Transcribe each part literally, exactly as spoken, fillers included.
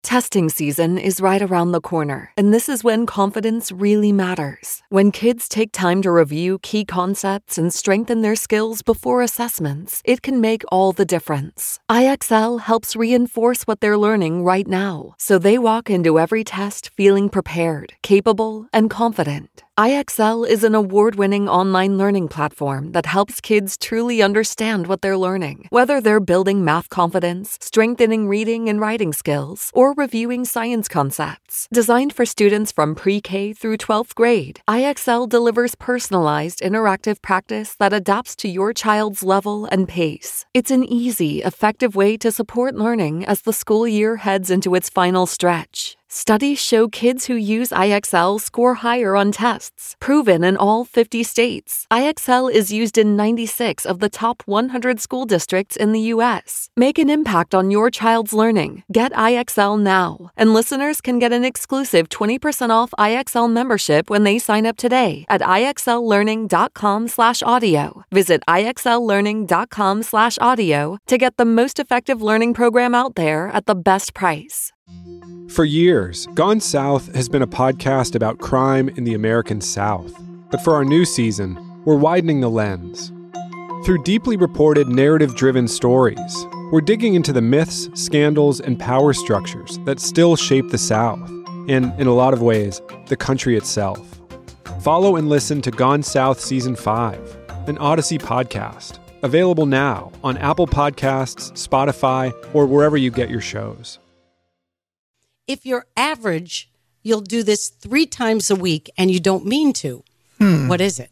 Testing season is right around the corner, and this is when confidence really matters. When kids take time to review key concepts and strengthen their skills before assessments, it can make all the difference. I X L helps reinforce what they're learning right now, so they walk into every test feeling prepared, capable, and confident. I X L is an award-winning online learning platform that helps kids truly understand what they're learning, whether they're building math confidence, strengthening reading and writing skills, or reviewing science concepts. Designed for students from pre-K through twelfth grade, I X L delivers personalized, interactive practice that adapts to your child's level and pace. It's an easy, effective way to support learning as the school year heads into its final stretch. Studies show kids who use I X L score higher on tests, proven in all fifty states. I X L is used in ninety-six of the top one hundred school districts in the U S. Make an impact on your child's learning. Get I X L now. And listeners can get an exclusive twenty percent off I X L membership when they sign up today at IXLlearning.com slash audio. Visit IXLlearning.com slash audio to get the most effective learning program out there at the best price. For years, Gone South has been a podcast about crime in the American South. But for our new season, we're widening the lens. Through deeply reported, narrative-driven stories, we're digging into the myths, scandals, and power structures that still shape the South, and, in a lot of ways, the country itself. Follow and listen to Gone South Season five, an Odyssey podcast, available now on Apple Podcasts, Spotify, or wherever you get your shows. If you're average, you'll do this three times a week and you don't mean to. Hmm. What is it?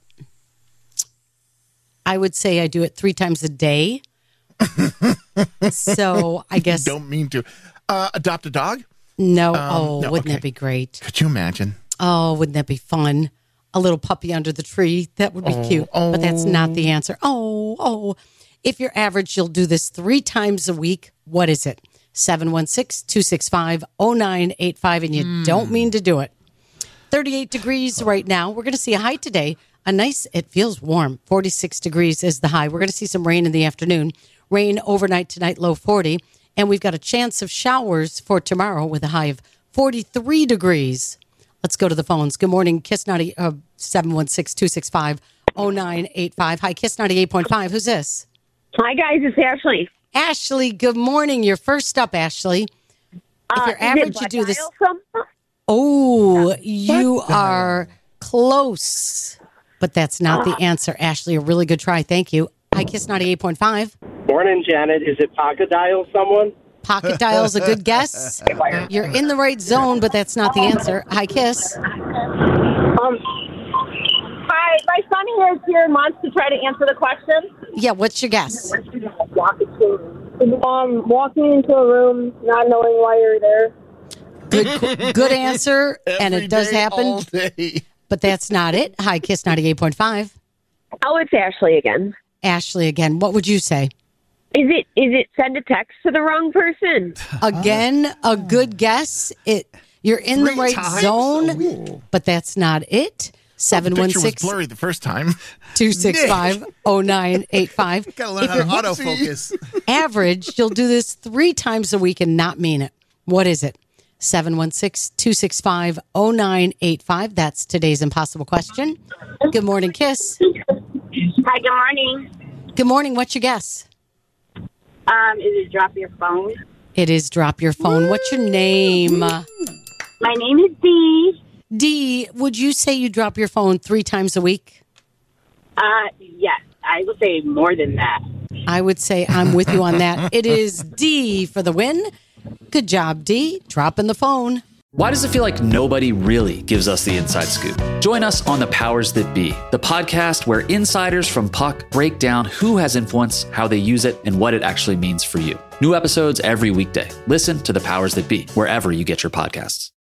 I would say I do it three times a day. So I guess... Don't mean to. Uh, adopt a dog? No. Um, oh, no, wouldn't okay. that be great? Could you imagine? Oh, wouldn't that be fun? A little puppy under the tree. That would be Oh, cute. oh. But that's not the answer. Oh, oh. If you're average, you'll do this three times a week. What is it? seven one six, two six five, zero nine eight five, and you mm. don't mean to do it. thirty-eight degrees right now. We're going to see a high today. A nice, it feels warm. forty-six degrees is the high. We're going to see some rain in the afternoon. Rain overnight tonight, low forty. And we've got a chance of showers for tomorrow with a high of forty-three degrees. Let's go to the phones. Good morning, Kiss ninety, uh, seven one six, two six five, zero nine eight five. Hi, Kiss ninety-eight point five. Who's this? Hi, guys. It's Ashley. Ashley, good morning. You're first up, Ashley. If Uh, you're is average, it you do this. From? Oh, you are close, but that's not the answer, Ashley. A really good try. Thank you. Hi, Kiss ninety-eight point five. Morning, Janet. Is it Pocket Dial someone? Pocket Dial's a good guess. You're in the right zone, but that's not the answer. Hi, Kiss. Um, hi, my son here is here and wants to try to answer the question. Yeah, what's your guess? Um, walking into a room, not knowing why you're there. Good, good answer, and Every it does day, happen, all day. but that's not it. Hi, Kiss ninety-eight point five. Oh, it's Ashley again. Ashley again. What would you say? Is it is it send a text to the wrong person? Again, a good guess. It you're in Three the right times? zone, Ooh. but that's not it. seven one Picture was six, blurry the first time. two six five, zero nine eight five. Gotta learn If how to you're autofocus. average, you'll do this three times a week and not mean it. What is it? seven one six, two six five, zero nine eight five. That's today's impossible question. Good morning, Kiss. Hi, good morning. Good morning. What's your guess? Um, is it drop your phone? It is drop your phone. What's your name? My name is Dee. Dee, would you say you drop your phone three times a week? Uh, yes, I would say more than that. I would say I'm with you on that. It is D for the win. Good job, D. Dropping the phone. Why does it feel like nobody really gives us the inside scoop? Join us on The Powers That Be, the podcast where insiders from Puck break down who has influence, how they use it, and what it actually means for you. New episodes every weekday. Listen to The Powers That Be wherever you get your podcasts.